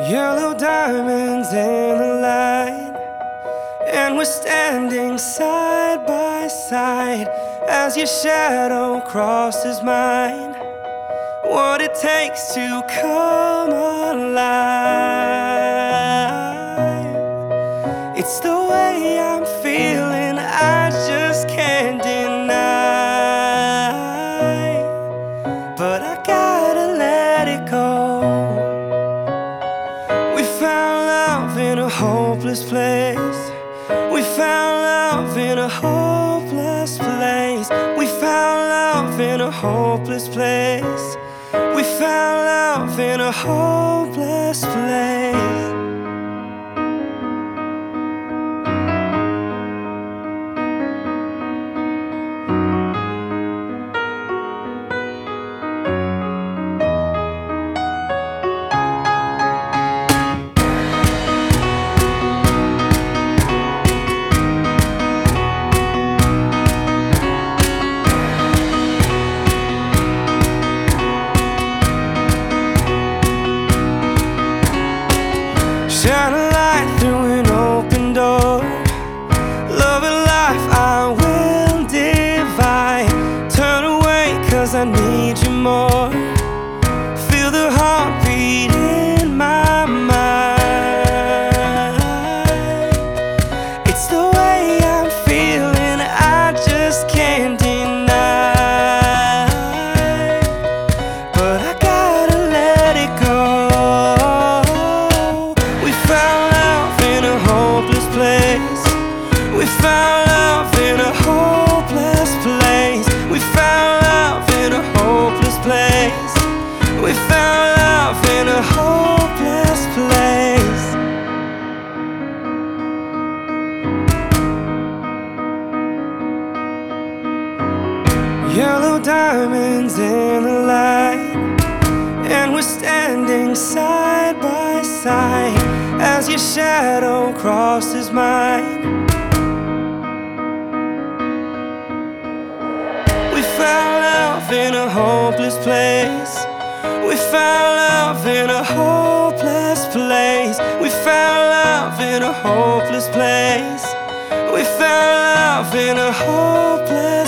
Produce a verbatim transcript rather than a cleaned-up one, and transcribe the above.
Yellow diamonds in the light, and we're standing side by side as your shadow crosses mine. What it takes to come alive, it's the way I'm feeling, I just can't deny. But I gotta let it go. We found love in a hopeless place. We found love in a hopeless place. We found love in a hopeless place. We found love in a hopeless place. Shine a light through an open door. Love and life I will divide. Turn away cause I need you more. Feel the heartbeat in my mind. It's the way I'm feeling, I just can't deny. But I gotta let it go. We found love in a hopeless place. We found love in a hopeless place. We found love in a hopeless place. We found love in a hopeless place. Yellow diamonds in the light, and we're standing side by side as your shadow crosses mine. We found love in a hopeless place. We found love in a hopeless place. We found love in a hopeless place. We found love in a hopeless